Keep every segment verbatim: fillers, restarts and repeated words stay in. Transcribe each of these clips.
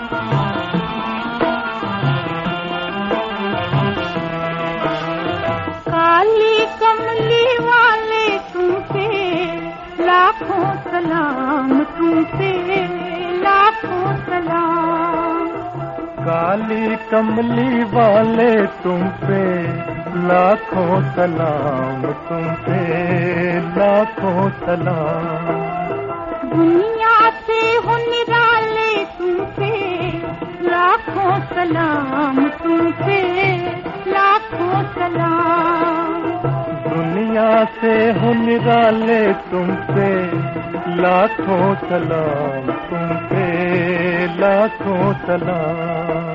काली कमली वाले तुम पे लाखों सलाम, तुम पे लाखों सलाम। काली कमली वाले तुम पे लाखों सलाम, तुम पे लाखों सलाम। दुनिया से हो निराले तुम पे लाखों सलाम, तुम पे लाखों सलाम। दुनिया से हो निराले तुम पे लाखों सलाम, तुम पे लाखों सलाम।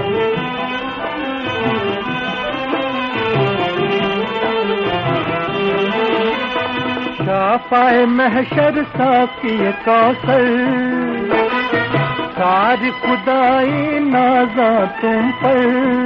शाफ़ाए महशर साक़ी कौसर, सारी खुदाई नाज़ा तुम पर।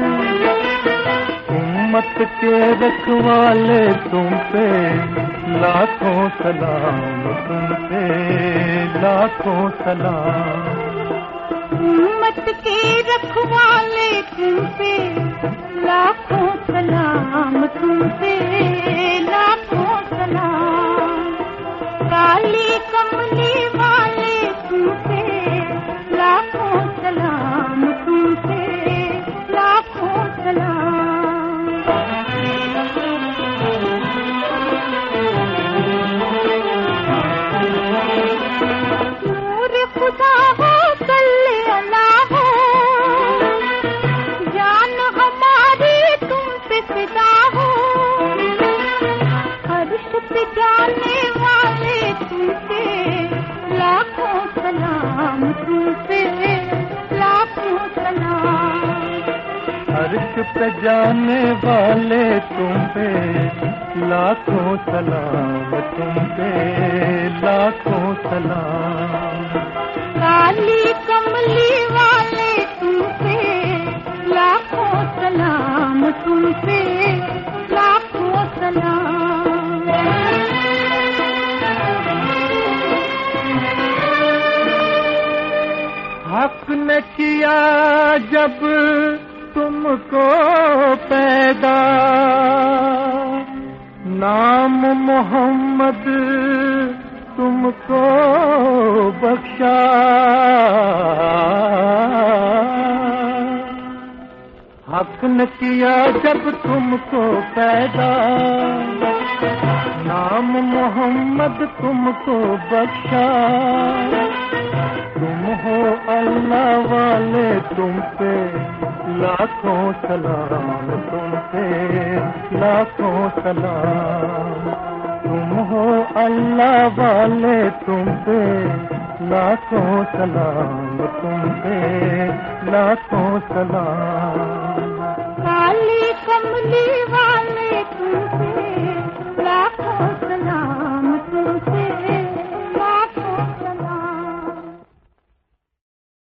उम्मत के रखवाले तुम पे लाखों सलाम, तुम पे लाखों सलाम। उम्मत के रखवाले तुम पे लाखों सलाम, तुम पे लाखों सलाम। काली कमली वाले तुम पे लाखों सलाम, तुम पे लाखों सलाम। नूर खुदा हो सल्ले अला हो, जान हमारी तुम पे फिदा हो। अर्श पे जाने वाले तुम पे लाखों सलाम, तुम पे लाखों सलाम। अर्श पे जाने वाले तुम पे लाखों सलाम, तुम पे लाखों सलाम। काली कमली वाले तुम पे लाखों सलाम, तुम पे लाखों सलाम। हक ने किया जब तुमको पैदा, नाम मोहम्मद तुमको बख्शा। हक ने किया जब तुमको पैदा, नाम मोहम्मद तुमको बख्शा। तुम हो अल्लाह वाले तुम पे लाखों सलाम, तुम पे लाखों सलाम। तुम हो अल्लाह वाले तुम पे लाखों सलाम, तुम पे लाखों सलाम। काली कमली वाले तुम पे